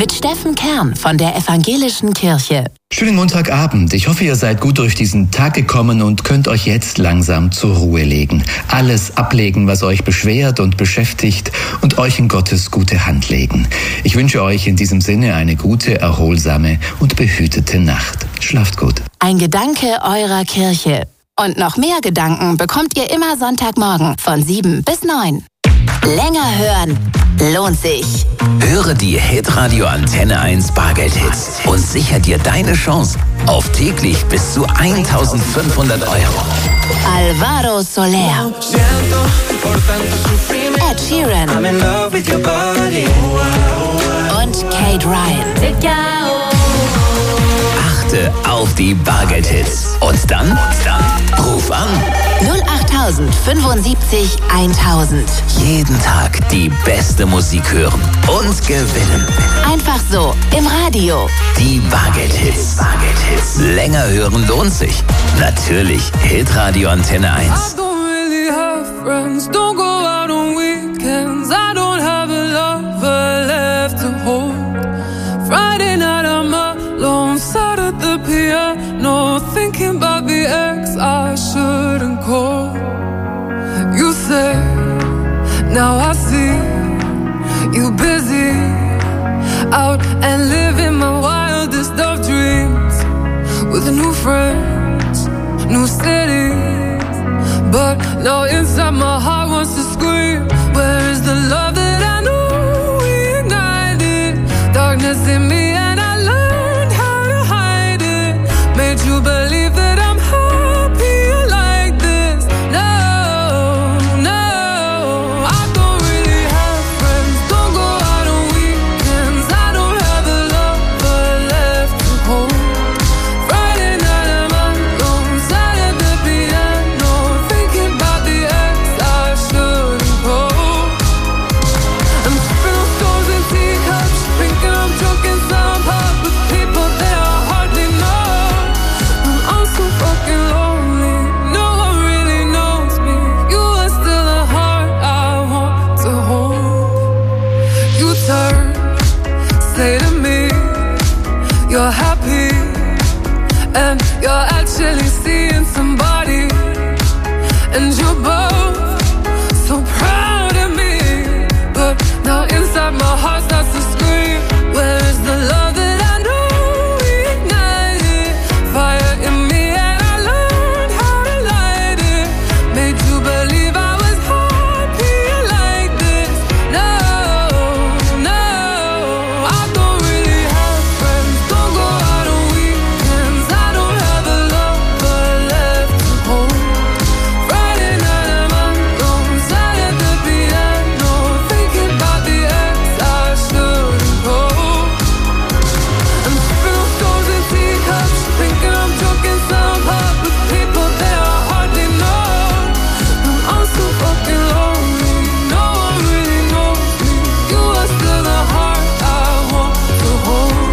mit Steffen Kern von der Evangelischen Kirche. Schönen Montagabend. Ich hoffe, ihr seid gut durch diesen Tag gekommen und könnt euch jetzt langsam zur Ruhe legen. Alles ablegen, was euch beschwert und beschäftigt und euch in Gottes gute Hand legen. Ich wünsche euch in diesem Sinne eine gute, erholsame und behütete Nacht. Schlaft gut. Ein Gedanke eurer Kirche. Und noch mehr Gedanken bekommt ihr immer Sonntagmorgen von 7 bis 9. Länger hören lohnt sich. Höre die Hitradio Antenne 1 Bargeld-Hits und sichere dir deine Chance auf täglich bis zu 1.500 €. Alvaro Soler, Ed Sheeran und Kate Ryan. Achte auf die Bargeld-Hits. Und dann ruf an. 08075 1000. Jeden Tag die beste Musik hören und gewinnen. Einfach so im Radio. Die Bargeld-Hits. Länger hören lohnt sich. Natürlich Hitradio Antenne 1. I don't really have friends, don't go out on weekends. I don't have a lover left to hold. Friday night I'm alone, sat at the piano, thinking about the ex I shouldn't call. You say, now I see you busy, out and living my wildest of dreams, with new friends, new cities. But now inside my heart wants to scream, where is the love that I knew we ignited? Darkness in me and I learned how to hide it. Made you believe that I'm happier like this. No, I don't really have friends. Don't go out on weekends. I don't have a lover left to hold. Friday night I'm alone, sat at the piano, thinking about the ex I shouldn't call. I'm sipping on stones and teacups, thinking I'm drunk in some pub with people that I hardly know. I'm so fucking lonely, no one really knows me. You are still a heart I want to hold. You turn, say to me, you're happy, and you're actually seeing somebody, and you're both so proud of me. But now inside my heart starts to scream, where is the love that I knew we ignited? Fire in me and I learned how to light it. Made you believe I was happier like this. No, I don't really have friends. Don't go out on weekends. I don't have a lover left to hold. Friday night I'm alone, sat at the piano, thinking about the ex I shouldn't call. I'm sipping on stones and teacups, thinking I'm drunk in some pub with people that I hardly know. I'm so fucking lonely, no one really knows me. You are still the heart I want to hold.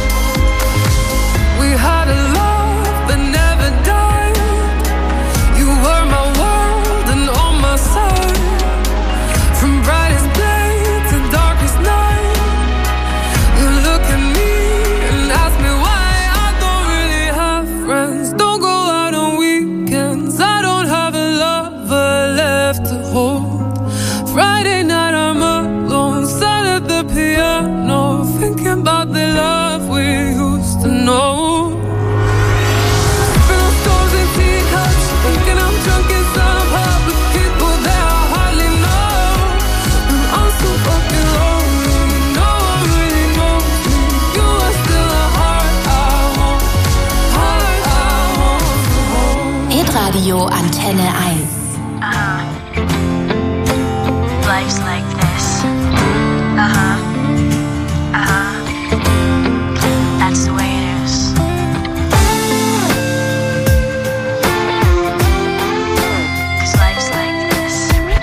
We had a love that never died. You were my world and on my side. From brightest day to darkest night, you look at me and ask me why I don't really have friends. Don't go out on weekends. I don't have a lover left to hold. Friday night I'm alone, sat at the piano, thinking about the love we used to know. Sipping on stones and teacups, thinking I'm drunk in some pub with people that I hardly know. I'm so fucking lonely, no one really knows me. You are still a heart I want to hold. Hitradio Antenne 1. Life's like this. That's the way it is. Cause life's like this.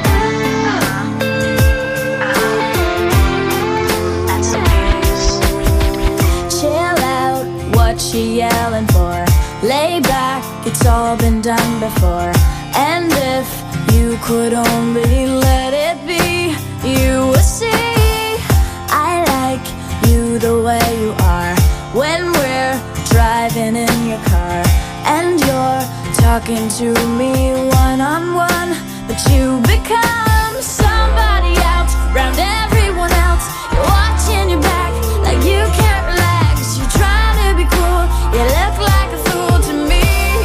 That's the way it is. Chill out, what you yelling for? Lay back, it's all been done before. And if you could only let it be, you would see I like you the way you are when we're driving in your car and you're talking to me one-on-one, but you become somebody else around everyone else. You're watching your back like you can't relax. You're trying to be cool, you look like a fool to me.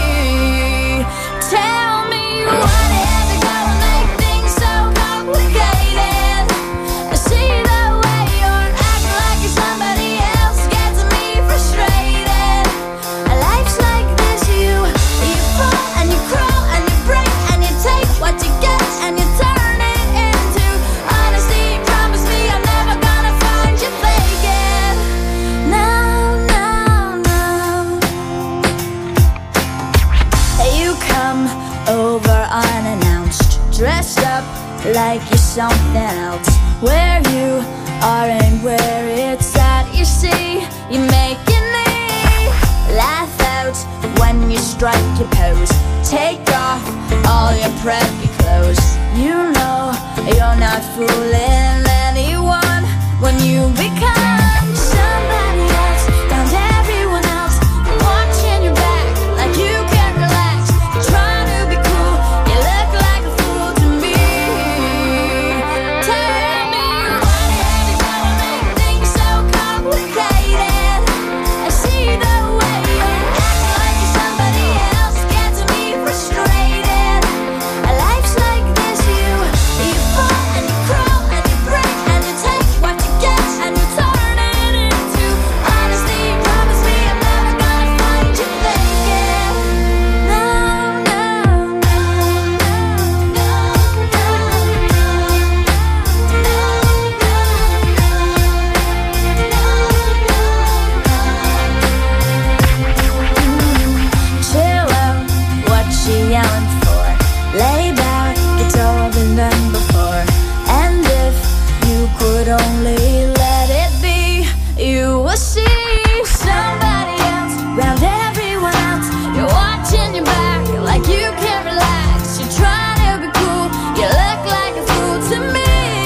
Tell me what is it gonna make things so complicated? I see the way you're acting like you're somebody else, gets me frustrated. Life's like this, you fall and you crawl and you break and you take what you get and you turn it into honesty. Promise me I'm never gonna find you faking. No, no, no. You come over unannounced, dressed up like you're something else. Where you are and where it's at, you see, you're making me laugh out when you strike your pose. Take off all your preppy clothes. You know you're not fooling anyone when you become somebody else around everyone else. You're watching your back like you can't relax. You're trying to be cool, you look like a fool to me. Tell me what is it gonna make things so complicated? I see the way you're acting like you're somebody else, gets me frustrated. Life's like this, you fall and you crawl and you break and you take what you get and you turn it into honesty. Promise me I'm never gonna find you faking. No, no, no, chill out, what you yelling for? Lay back, it's all been done before. And if you could only let it be, you will see somebody else around everyone else. You're watching your back like you can't relax. You're trying to be cool, you look like a fool to me.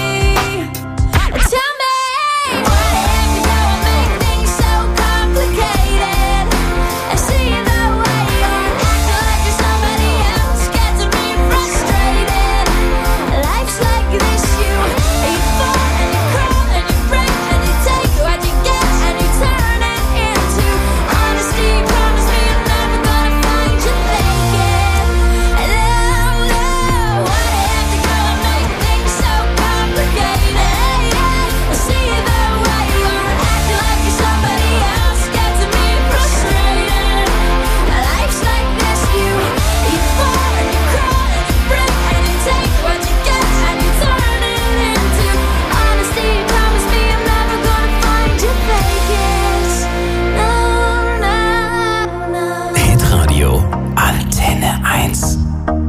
Tell me what is it gonna make things so complicated? I see the way you're acting like you're somebody else, gets me frustrated. Life's like this, you fall and you crawl and you break and you take what you get and you turn it into honesty. Promise me I'm never gonna find you faking. No, no, what is it gonna make things so complicated? I see the way you're acting like you're somebody else, gets me frustrated. Life's like this, you fall and you crawl and you break and you take what you get and you turn it into honesty. Promise me I'm never gonna find you faking. No, no, no. Hitradio Antenne 1.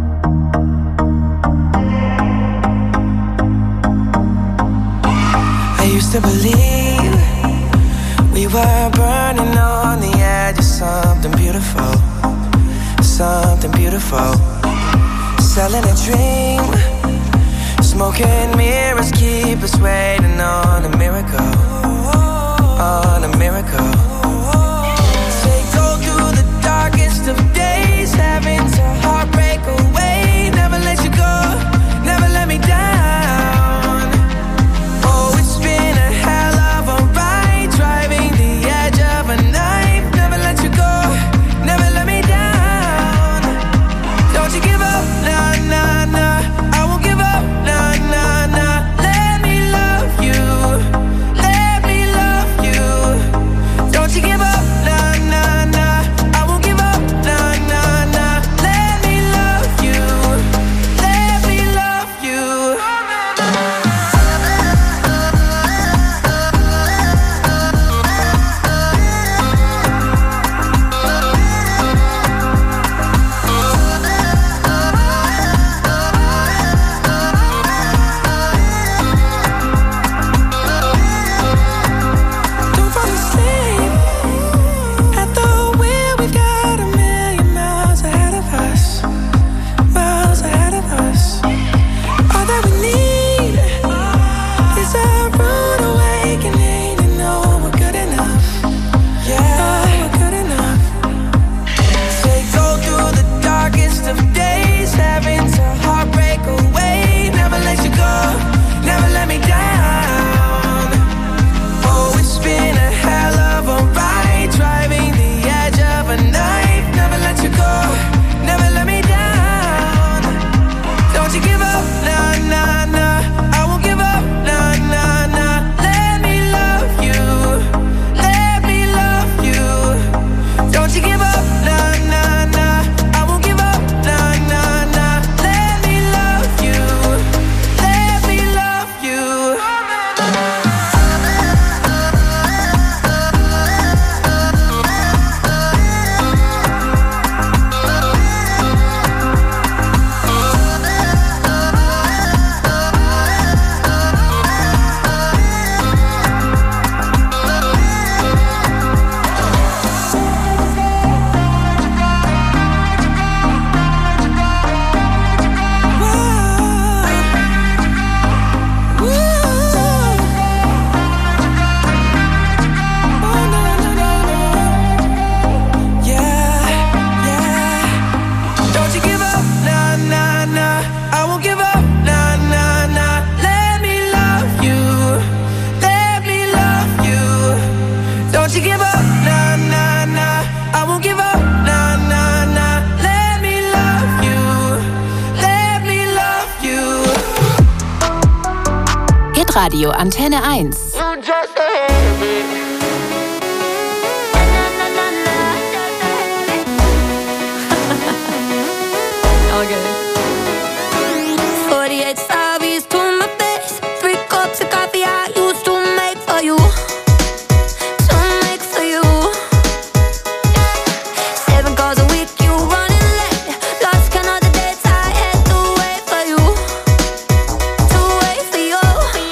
I used to believe we were burning on the edge of something beautiful, something beautiful. Selling a dream, smoking mirrors keep us waiting on a miracle, on a miracle. Say go through the darkest of days, having to heartbreak away. Never let you go, never let me down. Oh, it's been a hell of a ride, driving the edge of a knife. Never let you go, never let me down. Don't you give up, nah, nah, nah. I won't give up, nah, nah, nah. Let me love you, let Hitradio Antenne 1. Okay. 48 Savis to my face. 3 cups of coffee I used to make for you. To make for you. 7 calls a week, you running late. Lost count of the dates I had to wait for you. To wait for you.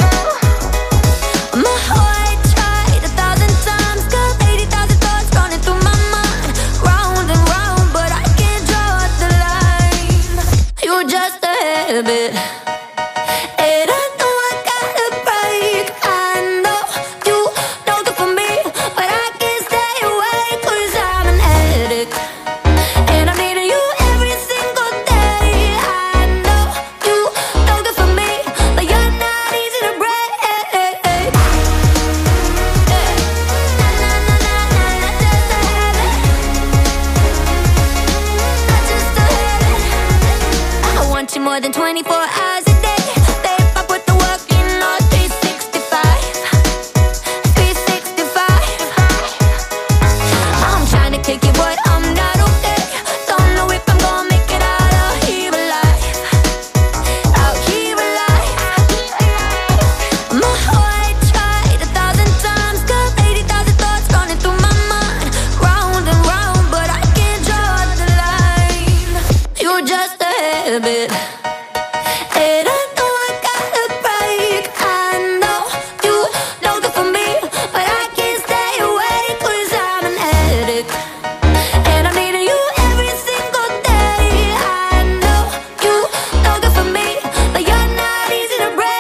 My heart tried 1,000 times. Got 80,000 thoughts running through my mind. Round and round, but I can't draw the line. You're just a habit. And I know I gotta break. I know you know good for me, but I can't stay away 'cause I'm an addict. And I'm needing you every single day. I know you know good for me, but you're not easy to break. I want you more than 24 hours a day. Babe, I put the work in on 365. 365. I'm trying to kick it, but I'm not okay. Don't know if I'm gonna make it out here alive. Out here alive. My heart tried 1,000 times. Got 80,000 thoughts running through my mind. Round and round, but I can't draw the line. You're just a habit. And I know I gotta break. I know you know good for me, but I can't stay away 'cause I'm an addict. And I'm needing you every single day. I know you know good for me, but you're not easy to break.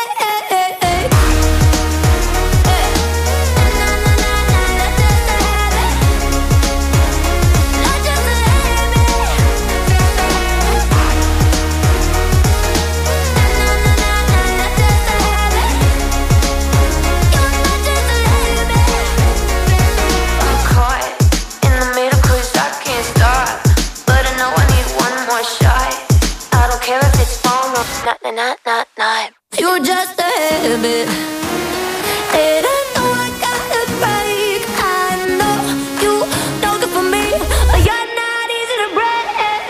I'm caught in the middle 'cause I can't stop, but I know I need one more shot. I don't care if it's phone or not. You're just a habit. And I know I gotta break. I know you know good for me, but you're not easy to break.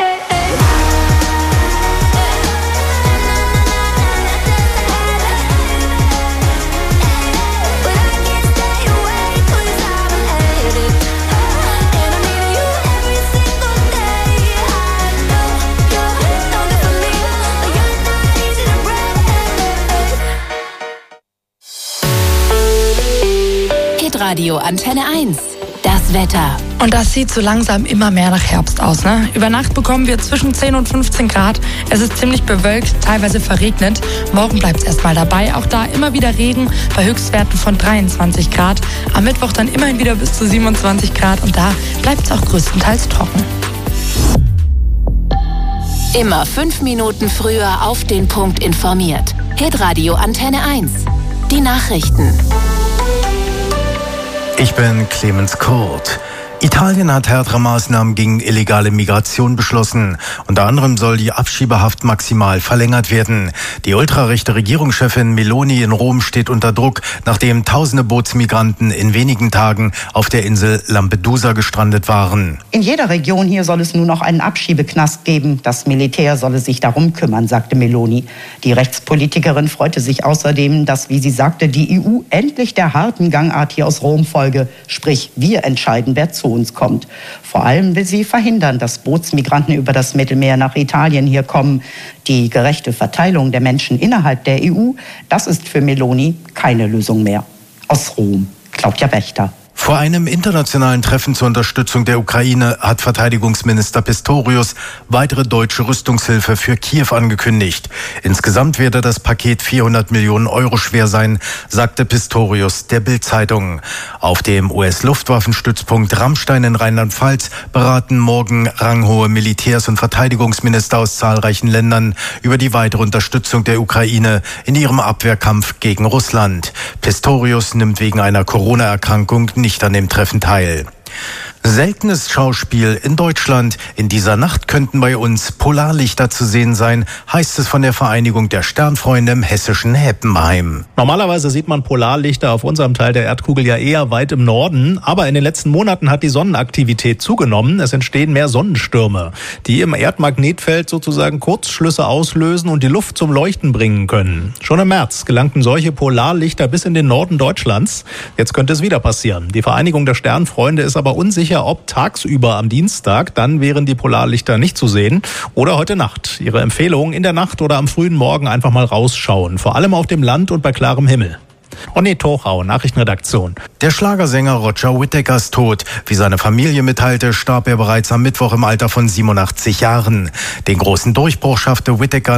But I can't stay away 'cause I'm an addict. And I'm needing you every single day. I know you know good for me, but you're not easy to break. Hitradio Antenne 1. Das Wetter. Und das sieht so langsam immer mehr nach Herbst aus, ne? Über Nacht bekommen wir zwischen 10 und 15 Grad. Es ist ziemlich bewölkt, teilweise verregnet. Morgen bleibt es erstmal dabei. Auch da immer wieder Regen bei Höchstwerten von 23 Grad. Am Mittwoch dann immerhin wieder bis zu 27 Grad. Und da bleibt es auch größtenteils trocken. Immer 5 Minuten früher auf den Punkt informiert. Hitradio Antenne 1. Die Nachrichten. Ich bin Clemens Kurt. Italien hat härtere Maßnahmen gegen illegale Migration beschlossen. Unter anderem soll die Abschiebehaft maximal verlängert werden. Die ultrarechte Regierungschefin Meloni in Rom steht unter Druck, nachdem tausende Bootsmigranten in wenigen Tagen auf der Insel Lampedusa gestrandet waren. In jeder Region hier soll es nun noch einen Abschiebeknast geben. Das Militär solle sich darum kümmern, sagte Meloni. Die Rechtspolitikerin freute sich außerdem, dass, wie sie sagte, die EU endlich der harten Gangart hier aus Rom folge. Sprich, wir entscheiden, wer zu uns kommt. Vor allem will sie verhindern, dass Bootsmigranten über das Mittelmeer nach Italien hier kommen. Die gerechte Verteilung der Menschen innerhalb der EU, das ist für Meloni keine Lösung mehr. Aus Rom, Claudia Wächter. Vor einem internationalen Treffen zur Unterstützung der Ukraine hat Verteidigungsminister Pistorius weitere deutsche Rüstungshilfe für Kiew angekündigt. Insgesamt werde das Paket 400 Millionen Euro schwer sein, sagte Pistorius der Bild-Zeitung. Auf dem US-Luftwaffenstützpunkt Ramstein in Rheinland-Pfalz beraten morgen ranghohe Militärs- und Verteidigungsminister aus zahlreichen Ländern über die weitere Unterstützung der Ukraine in ihrem Abwehrkampf gegen Russland. Pistorius nimmt wegen einer Corona-Erkrankung nicht an dem Treffen teil. Seltenes Schauspiel in Deutschland. In dieser Nacht könnten bei uns Polarlichter zu sehen sein, heißt es von der Vereinigung der Sternfreunde im hessischen Heppenheim. Normalerweise sieht man Polarlichter auf unserem Teil der Erdkugel ja eher weit im Norden, aber in den letzten Monaten hat die Sonnenaktivität zugenommen. Es entstehen mehr Sonnenstürme, die im Erdmagnetfeld sozusagen Kurzschlüsse auslösen und die Luft zum Leuchten bringen können. Schon im März gelangten solche Polarlichter bis in den Norden Deutschlands. Jetzt könnte es wieder passieren. Die Vereinigung der Sternfreunde ist aber unsicher, ob tagsüber am Dienstag, dann wären die Polarlichter nicht zu sehen, oder heute Nacht. Ihre Empfehlung: in der Nacht oder am frühen Morgen einfach mal rausschauen, vor allem auf dem Land und bei klarem Himmel. Ronny Tochau, Nachrichtenredaktion. Der Schlagersänger Roger Whittaker ist tot. Wie seine Familie mitteilte, starb er bereits am Mittwoch im Alter von 87 Jahren. Den großen Durchbruch schaffte Whittaker